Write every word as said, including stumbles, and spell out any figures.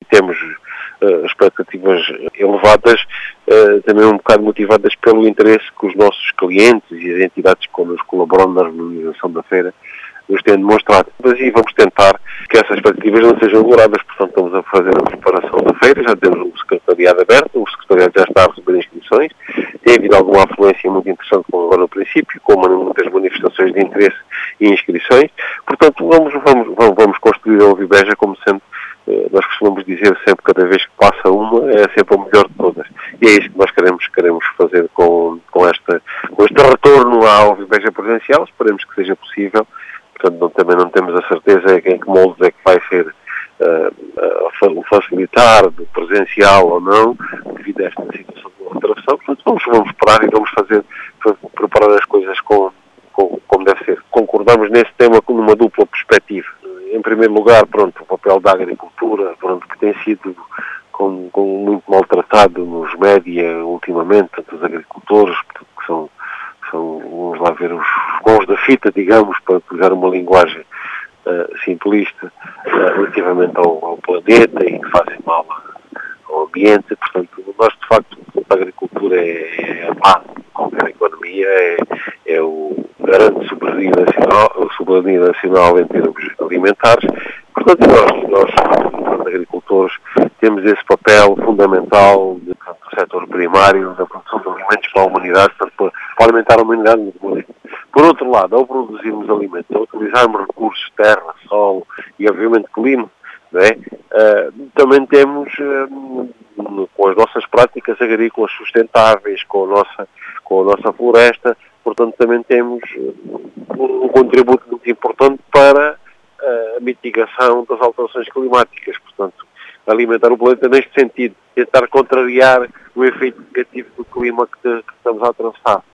temos uh, expectativas elevadas, uh, também um bocado motivadas pelo interesse que os nossos clientes e as entidades que nos colaboram na organização da feira nos têm demonstrado. Mas e vamos tentar que essas expectativas não sejam agoradas. Portanto, estamos a fazer a preparação da feira, já temos um secretariado aberto, o secretariado já está a receber inscrições, tem havido alguma afluência muito interessante, como agora no princípio, com muitas manifestações de interesse e inscrições. Portanto, vamos, vamos, vamos construir a Ovibeja como sendo, nós costumamos dizer sempre, cada vez que passa uma, é sempre a melhor de todas. E é isso que nós queremos, queremos fazer com, com, esta, com este retorno à Ovibeja presencial. Esperemos que seja possível. Portanto, não, também não temos a certeza em que moldes é que vai ser uh, uh, facilitar do presencial ou não, devido a esta situação de alteração. Portanto, vamos, vamos esperar e vamos fazer, preparar as coisas com, com, como deve ser. Concordamos nesse tema com uma dupla perspectiva. Em primeiro lugar, pronto, o papel da agricultura, pronto, que tem sido com, com muito maltratado nos média ultimamente, tanto os agricultores, portanto, que são São, vamos lá ver, os bons da fita, digamos, para utilizar uma linguagem uh, simplista, uh, relativamente ao, ao planeta e que fazem mal ao ambiente. Portanto, nós, de facto, a agricultura é, é a base de qualquer economia, é, é o garante de soberania nacional, soberania nacional em termos alimentares. Portanto, nós, nós, enquanto agricultores, temos esse papel fundamental de, portanto, do setor primário, da produção de alimentos para a humanidade, portanto, para alimentar a humanidade. Por outro lado, ao produzirmos alimentos, ao utilizarmos recursos, terra, solo e, obviamente, clima, não é? Uh, também temos, uh, com as nossas práticas agrícolas sustentáveis, com a nossa, com a nossa floresta, portanto, também temos uh, um contributo muito importante para a mitigação das alterações climáticas. Portanto, alimentar o planeta neste sentido, tentar contrariar o efeito negativo do clima que, que estamos a atravessar.